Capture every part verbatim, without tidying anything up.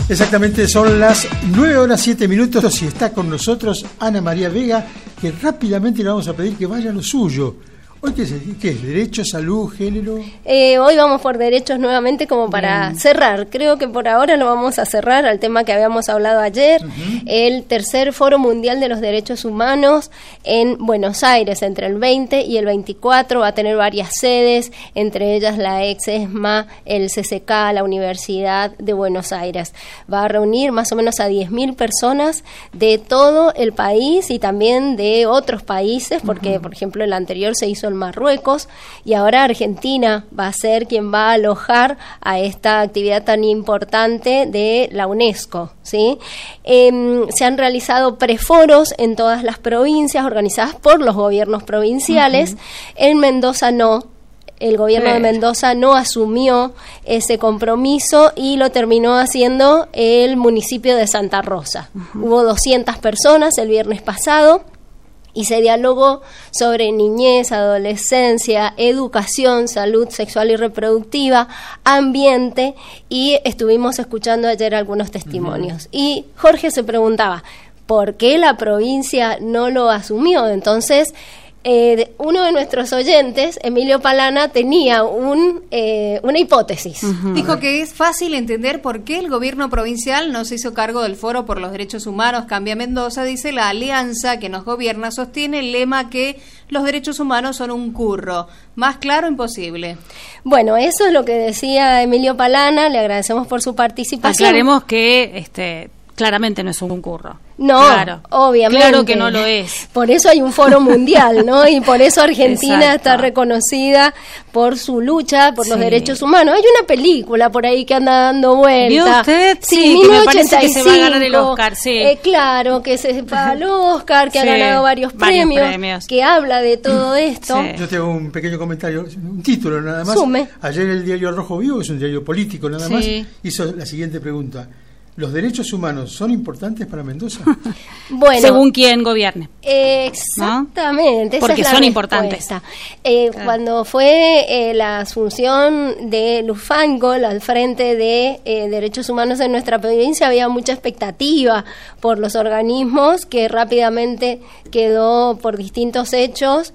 Exactamente, son las nueve horas siete minutos y está con nosotros Ana María Vega, que rápidamente le vamos a pedir que vaya a lo suyo. ¿Hoy qué es? ¿Qué es? ¿Derecho, salud, género? Eh, hoy vamos por derechos nuevamente como para Bien. cerrar. Creo que por ahora lo vamos a cerrar al tema que habíamos hablado ayer. Uh-huh. El tercer Foro Mundial de los Derechos Humanos en Buenos Aires, entre el veinte y el veinticuatro. Va a tener varias sedes, entre ellas la ex ESMA, el C C K, la Universidad de Buenos Aires. Va a reunir más o menos a diez mil personas de todo el país y también de otros países, porque, uh-huh. por ejemplo, el anterior se hizo en Marruecos y ahora Argentina va a ser quien va a alojar a esta actividad tan importante de la UNESCO, ¿sí? Eh, se han realizado preforos en todas las provincias organizadas por los gobiernos provinciales. Uh-huh. En Mendoza no. El gobierno sí. de Mendoza no asumió ese compromiso y lo terminó haciendo el municipio de Santa Rosa. Uh-huh. Hubo doscientas personas el viernes pasado y se dialogó sobre niñez, adolescencia, educación, salud sexual y reproductiva, ambiente, y estuvimos escuchando ayer algunos testimonios. Uh-huh. Y Jorge se preguntaba, ¿por qué la provincia no lo asumió? Entonces, Eh, uno de nuestros oyentes, Emilio Palana, tenía un, eh, una hipótesis. Uh-huh. Dijo que es fácil entender por qué el gobierno provincial no se hizo cargo del Foro por los Derechos Humanos Cambia Mendoza. Dice, la alianza que nos gobierna sostiene el lema que los derechos humanos son un curro. Más claro, imposible. Bueno, eso es lo que decía Emilio Palana, le agradecemos por su participación. Aclaremos que este claramente no es un curro. No, claro, obviamente. Claro que no lo es. Por eso hay un foro mundial, ¿no? Y por eso Argentina Exacto. está reconocida por su lucha por sí. los derechos humanos. Hay una película por ahí que anda dando vuelta. ¿Vio usted? Sí, sí que me parece que se va a ganar el Oscar, sí. Eh, claro, que se va al Oscar, que sí, ha ganado varios, varios premios, premios, que habla de todo esto. Sí. Yo tengo un pequeño comentario, un título nada más. Sume. Ayer el diario Rojo Vivo, que es un diario político nada sí. más, hizo la siguiente pregunta. ¿Los derechos humanos son importantes para Mendoza? Bueno, según quién gobierne. Exactamente. ¿No? Porque esa es son la importantes. Eh, claro. Cuando fue eh, la asunción de Luz Feingold al frente de eh, derechos humanos en nuestra provincia, había mucha expectativa por los organismos, que rápidamente quedó por distintos hechos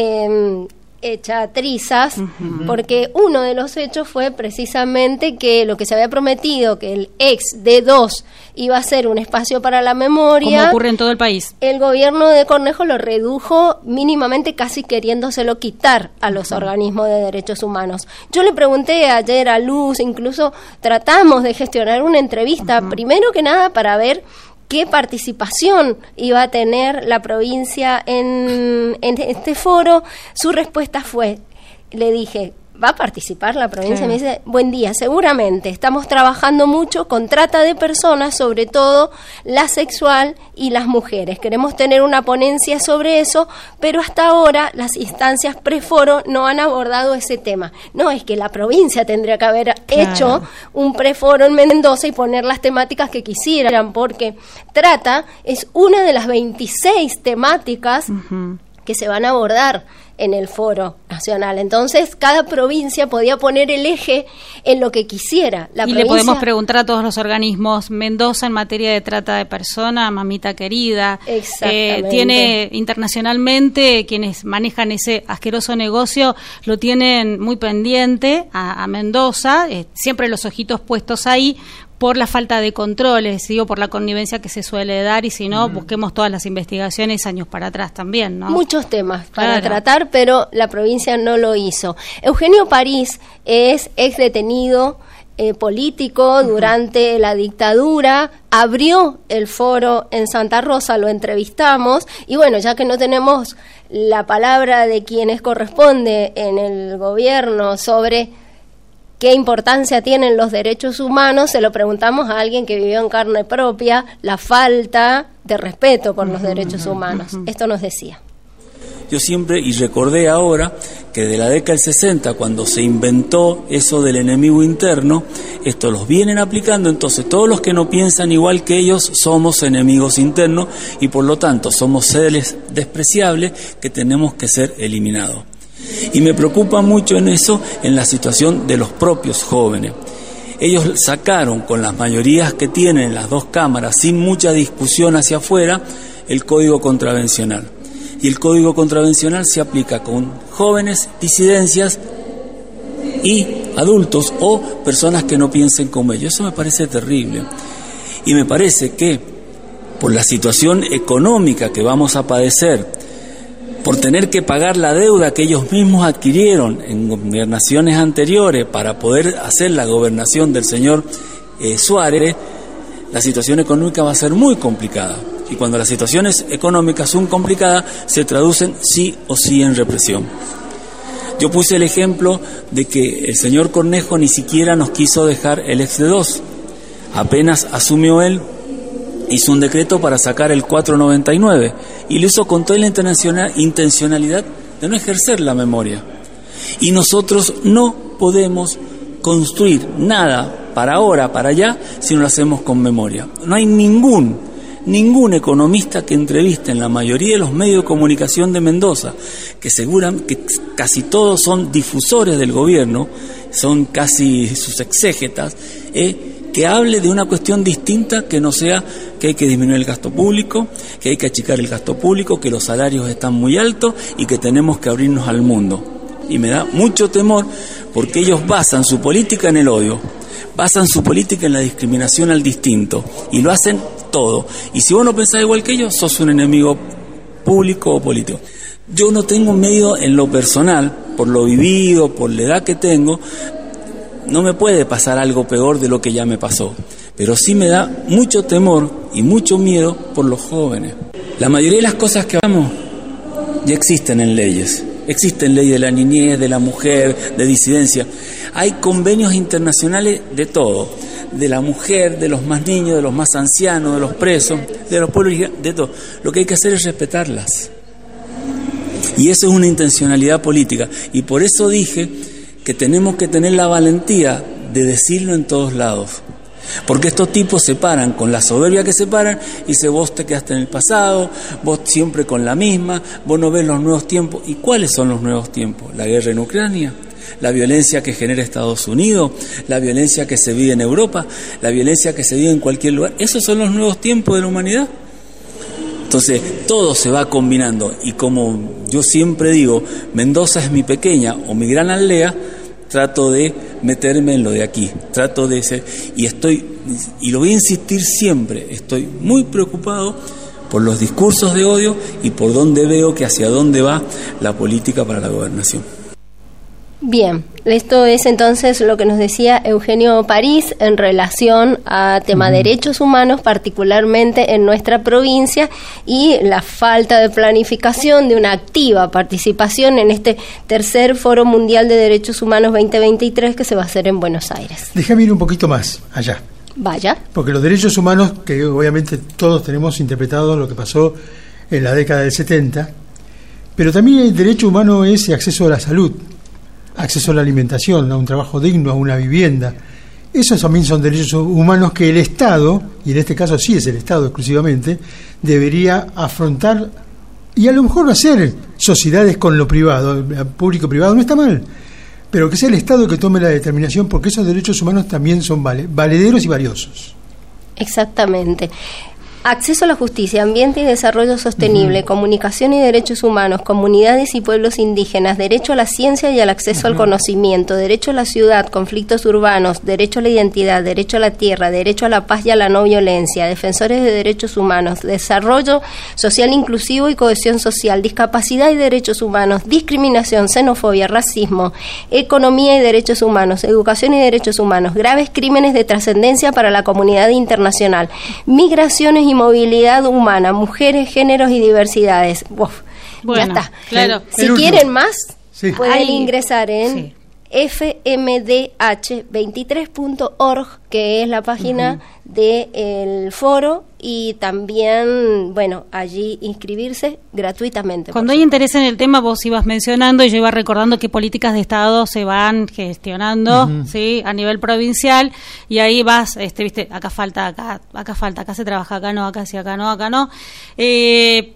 eh, hecha trizas, uh-huh. porque uno de los hechos fue precisamente que lo que se había prometido, que el ex D dos iba a ser un espacio para la memoria, como ocurre en todo el país, el gobierno de Cornejo lo redujo mínimamente, casi queriéndoselo quitar a los uh-huh. organismos de derechos humanos. Yo le pregunté ayer a Luz, incluso tratamos de gestionar una entrevista, uh-huh. primero que nada para ver qué participación iba a tener la provincia en, en este foro. Su respuesta fue, le dije, ¿va a participar la provincia? Sí. Me dice, buen día, seguramente, estamos trabajando mucho con trata de personas, sobre todo la sexual y las mujeres. Queremos tener una ponencia sobre eso, pero hasta ahora las instancias preforo no han abordado ese tema. No, es que la provincia tendría que haber claro. hecho un preforo en Mendoza y poner las temáticas que quisieran, porque trata es una de las veintiséis temáticas uh-huh. que se van a abordar en el foro nacional. Entonces, cada provincia podía poner el eje en lo que quisiera. La y provincia... le podemos preguntar a todos los organismos, Mendoza en materia de trata de personas, mamita querida, Exactamente. Eh, tiene internacionalmente, quienes manejan ese asqueroso negocio, lo tienen muy pendiente a, a Mendoza, eh, siempre los ojitos puestos ahí, por la falta de controles, digo, por la connivencia que se suele dar, y si no, mm. busquemos todas las investigaciones años para atrás también, ¿no? Muchos temas para claro. tratar, pero la provincia no lo hizo. Eugenio París es ex detenido eh, político uh-huh. durante la dictadura, abrió el foro en Santa Rosa, lo entrevistamos, y bueno, ya que no tenemos la palabra de quienes corresponde en el gobierno sobre qué importancia tienen los derechos humanos, se lo preguntamos a alguien que vivió en carne propia la falta de respeto por los uh-huh, derechos humanos. Uh-huh. Esto nos decía. Yo siempre, y recordé ahora, que de la década del sesenta, cuando se inventó eso del enemigo interno, esto los vienen aplicando, entonces todos los que no piensan igual que ellos somos enemigos internos y por lo tanto somos seres despreciables que tenemos que ser eliminados. Y me preocupa mucho en eso, en la situación de los propios jóvenes. ellos sacaron con las mayorías que tienen las dos cámaras, sin mucha discusión hacia afuera, el código contravencional. Y el código contravencional se aplica con jóvenes, disidencias y adultos o personas que no piensen como ellos. Eso me parece terrible. Y me parece que por la situación económica que vamos a padecer, por tener que pagar la deuda que ellos mismos adquirieron en gobernaciones anteriores para poder hacer la gobernación del señor eh, Suárez, la situación económica va a ser muy complicada. Y cuando las situaciones económicas son complicadas, se traducen sí o sí en represión. Yo puse el ejemplo de que el señor Cornejo ni siquiera nos quiso dejar el ex de dos. Apenas asumió él, hizo un decreto para sacar el cuatrocientos noventa y nueve y lo hizo con toda la intencionalidad de no ejercer la memoria. Y nosotros no podemos construir nada para ahora, para allá, si no lo hacemos con memoria. No hay ningún Ningún economista que entreviste en la mayoría de los medios de comunicación de Mendoza, que aseguran que casi todos son difusores del gobierno, son casi sus exégetas, eh, que hable de una cuestión distinta que no sea que hay que disminuir el gasto público, que hay que achicar el gasto público, que los salarios están muy altos y que tenemos que abrirnos al mundo. Y me da mucho temor porque ellos basan su política en el odio, basan su política en la discriminación al distinto y lo hacen todo. Y si vos no pensás igual que ellos, sos un enemigo público o político. Yo no tengo miedo en lo personal, por lo vivido, por la edad que tengo, no me puede pasar algo peor de lo que ya me pasó. Pero sí me da mucho temor y mucho miedo por los jóvenes. La mayoría de las cosas que hablamos ya existen en leyes. Existen leyes de la niñez, de la mujer, de disidencia. Hay convenios internacionales de todo. De la mujer, de los más niños, de los más ancianos, de los presos, de los pueblos, de todo. Lo que hay que hacer es respetarlas. Y eso es una intencionalidad política. Y por eso dije que tenemos que tener la valentía de decirlo en todos lados. Porque estos tipos se paran con la soberbia que se paran y dicen, vos te quedaste en el pasado, vos siempre con la misma, vos no ves los nuevos tiempos. ¿Y cuáles son los nuevos tiempos? La guerra en Ucrania, la violencia que genera Estados Unidos, la violencia que se vive en Europa, la violencia que se vive en cualquier lugar. ¿Esos son los nuevos tiempos de la humanidad? Entonces, todo se va combinando. Y como yo siempre digo, Mendoza es mi pequeña o mi gran aldea, trato de meterme en lo de aquí, trato de ser, y estoy, y lo voy a insistir siempre, estoy muy preocupado por los discursos de odio y por dónde veo que hacia dónde va la política para la gobernación. Bien, esto es entonces lo que nos decía Eugenio París en relación a tema de derechos humanos, particularmente en nuestra provincia, y la falta de planificación de una activa participación en este tercer Foro Mundial de Derechos Humanos veinte veintitrés que se va a hacer en Buenos Aires. Déjame ir un poquito más allá. Vaya. Porque los derechos humanos, que obviamente todos tenemos interpretado lo que pasó en la década del setenta, pero también el derecho humano es el acceso a la salud, acceso a la alimentación, a un trabajo digno, a una vivienda. Esos también son derechos humanos que el Estado, y en este caso sí es el Estado exclusivamente, debería afrontar y a lo mejor hacer sociedades con lo privado, público-privado, no está mal, pero que sea el Estado que tome la determinación, porque esos derechos humanos también son vale, valederos y valiosos. Exactamente. Acceso a la justicia, ambiente y desarrollo sostenible, uh-huh. comunicación y derechos humanos, comunidades y pueblos indígenas, derecho a la ciencia y al acceso uh-huh. al conocimiento, derecho a la ciudad, conflictos urbanos, derecho a la identidad, derecho a la tierra, derecho a la paz y a la no violencia, defensores de derechos humanos, desarrollo social inclusivo y cohesión social, discapacidad y derechos humanos, discriminación, xenofobia, racismo, economía y derechos humanos, educación y derechos humanos, graves crímenes de trascendencia para la comunidad internacional, migraciones y movilidad humana, mujeres, géneros y diversidades. Uf, bueno, ya está. Claro. Si quieren más, sí. pueden Ahí, ingresar en sí. f m d h veintitrés punto org, que es la página uh-huh. del foro, y también, bueno, allí inscribirse gratuitamente. Cuando hay interés en el tema, vos ibas mencionando y yo iba recordando qué políticas de Estado se van gestionando, uh-huh. sí, a nivel provincial, y ahí vas, este, viste, acá falta, acá, acá falta, acá se trabaja, acá no, acá sí, acá no, acá no. Eh,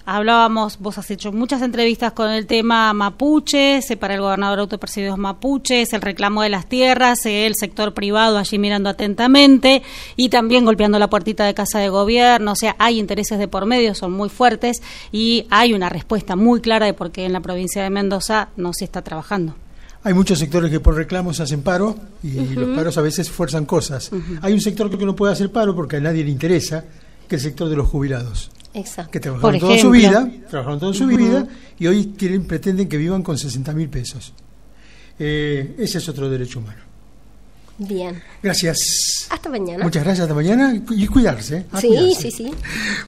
hablábamos, vos has hecho muchas entrevistas con el tema mapuches, para el gobernador autopercibidos mapuches, el reclamo de las tierras, el sector privado allí mirando atentamente y también golpeando la puertita de Casa de Gobierno. O sea, hay intereses de por medio, son muy fuertes y hay una respuesta muy clara de por qué en la provincia de Mendoza no se está trabajando. Hay muchos sectores que por reclamos hacen paro y uh-huh. los paros a veces fuerzan cosas. Uh-huh. Hay un sector que no puede hacer paro porque a nadie le interesa, que es el sector de los jubilados. Exacto. Que trabajaron toda su vida, trabajaron toda su uh-huh. vida y hoy quieren, pretenden que vivan con sesenta mil pesos. Eh, ese es otro derecho humano. Bien. Gracias. Hasta mañana. Muchas gracias, hasta mañana y cuidarse. ¿eh? Sí, cuidarse. sí, sí.